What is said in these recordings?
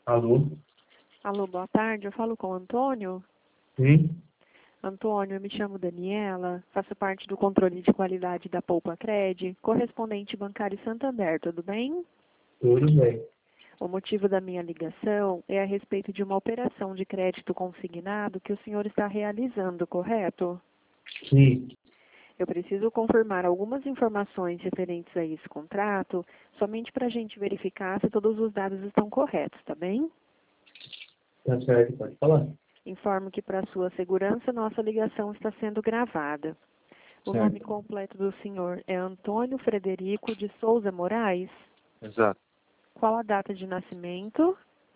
Alô? Alô, boa tarde. Eu falo com o Antônio. Sim? Antônio, eu me chamo Daniela, faço parte do controle de qualidade da Poupa Cred, correspondente bancário Santander, tudo bem? Tudo bem. O motivo da minha ligação é a respeito de uma operação de crédito consignado que o senhor está realizando, correto? Sim. Eu preciso confirmar algumas informações referentes a esse contrato, somente para a gente verificar se todos os dados estão corretos, tá bem? Tá certo, pode falar. Informo que, para sua segurança, nossa ligação está sendo gravada. O Certo. nome completo do senhor é Antônio Frederico de Souza Moraes? Exato. Qual a data de nascimento?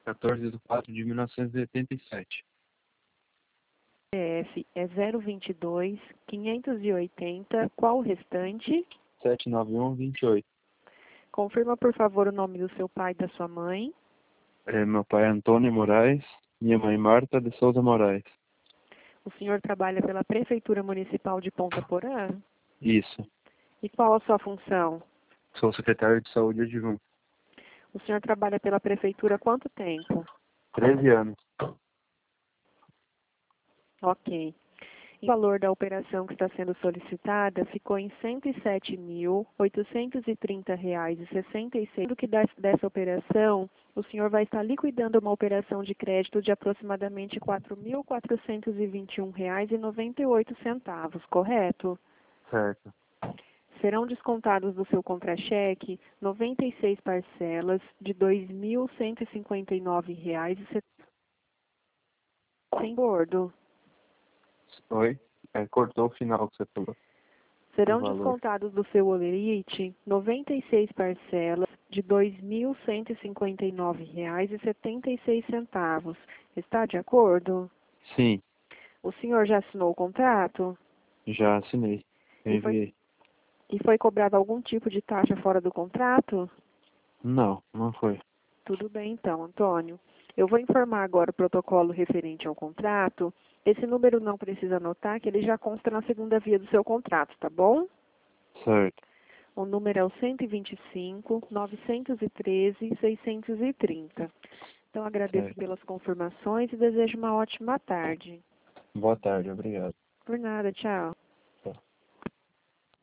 14/4/1987. CPF é 022 580. Qual o restante? 79128. Confirma, por favor, o nome do seu pai e da sua mãe. Meu pai é Antônio Moraes, minha mãe Marta de Souza Moraes. O senhor trabalha pela Prefeitura Municipal de Ponta Porã? Isso. E qual a sua função? Sou secretário de saúde adjunto. O senhor trabalha pela Prefeitura há quanto tempo? 13 anos. Ok. O valor da operação que está sendo solicitada ficou em R$ 107.830,66. Sendo que dessa operação, o senhor vai estar liquidando uma operação de crédito de aproximadamente R$ 4.421,98, correto? Certo. Serão descontados do seu contra-cheque 96 parcelas de R$ 2.159,70 sem bordo. Oi? Cortou o final que você falou. Serão O valor. descontados do seu holerite 96 parcelas de R$ 2.159,76. Está de acordo? Sim, O senhor já assinou o contrato? já assinei. E foi, Enviei. e foi cobrado algum tipo de taxa fora do contrato? Não, não foi. Tudo bem então, Antônio. Eu vou informar agora o protocolo referente ao contrato. Esse número não precisa anotar, que ele já consta na segunda via do seu contrato, tá bom? Certo. O número é o 125-913-630. Então, agradeço Certo. pelas confirmações e desejo uma ótima tarde. Boa tarde, obrigado. Por nada, tchau.